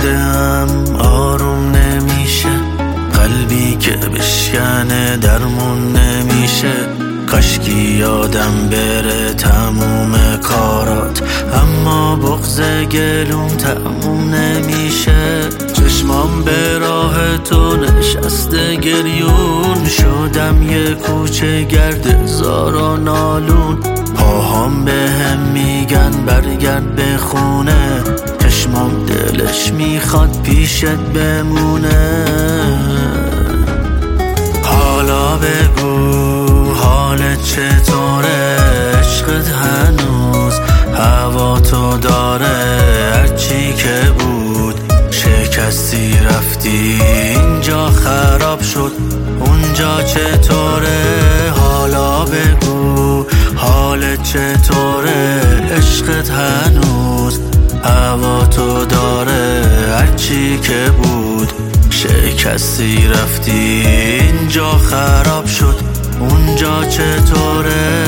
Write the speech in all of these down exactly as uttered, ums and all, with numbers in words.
مونده ام آروم نمیشه، قلبی که بشکنه درمون نمیشه. کاشکی یادم بره تموم کارات، اما بغض گلوم تموم نمیشه. چشمام به راه تو نشسته گریون، شدم یه کوچه گرد زار و نالون. پاهام به هم میگن برگرد به خونه، چشمام دلش میخواد پیشت بمونه. حالا بگو حالت چطوره، عشقت هنوز هوا تو داره؟ هرچی که بود شکستی رفتی، اینجا خراب شد اونجا چطوره؟ حالا بگو حالت چطوره، عشقت هنوز هوا تو داره؟ هرچی که بود شکستی رفتی، اینجا خراب شد اونجا چطوره؟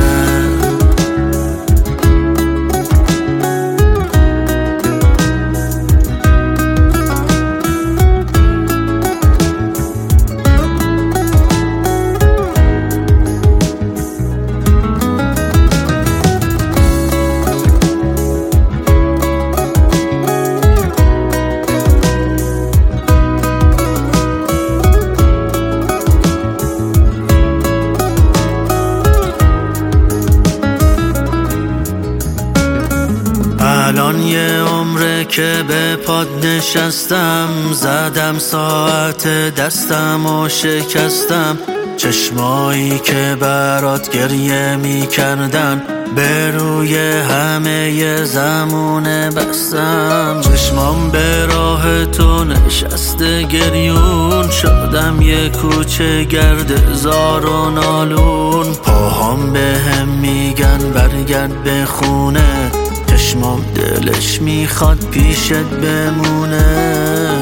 الان یه عمره که به پاد نشستم، زدم ساعت دستم و شکستم. چشمایی که برات گریه می کردن به روی همه ی زمونه بستم. چشمام به راه تو نشسته گریون، شدم یه کوچه گرد زار و نالون. پاهام به هم میگن برگرد به خونه، چشمام دلش میخواد پیشت بمونه.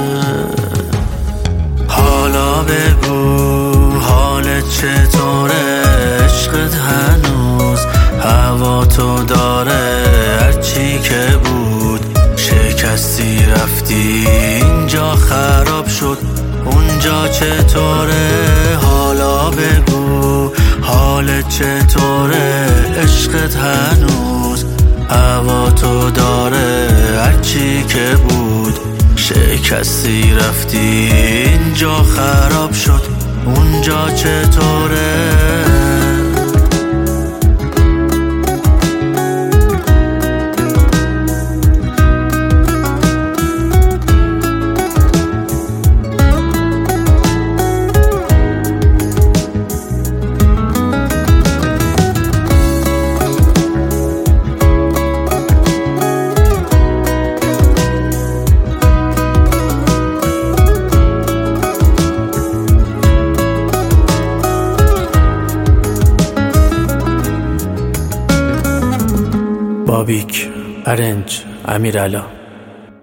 حالا بگو حالت چطوره، عشقت هنوز هوا تو داره؟ هرچی که بود شکستی رفتی، اینجا خراب شد اونجا چطوره؟ حالا بگو حالت چطوره، عشقت هنوز هوا تو داره؟ هرچی که بود شکستی رفتی، اینجا خراب شد اونجا چطوره؟ بابیک، ارنج، امیرعلا.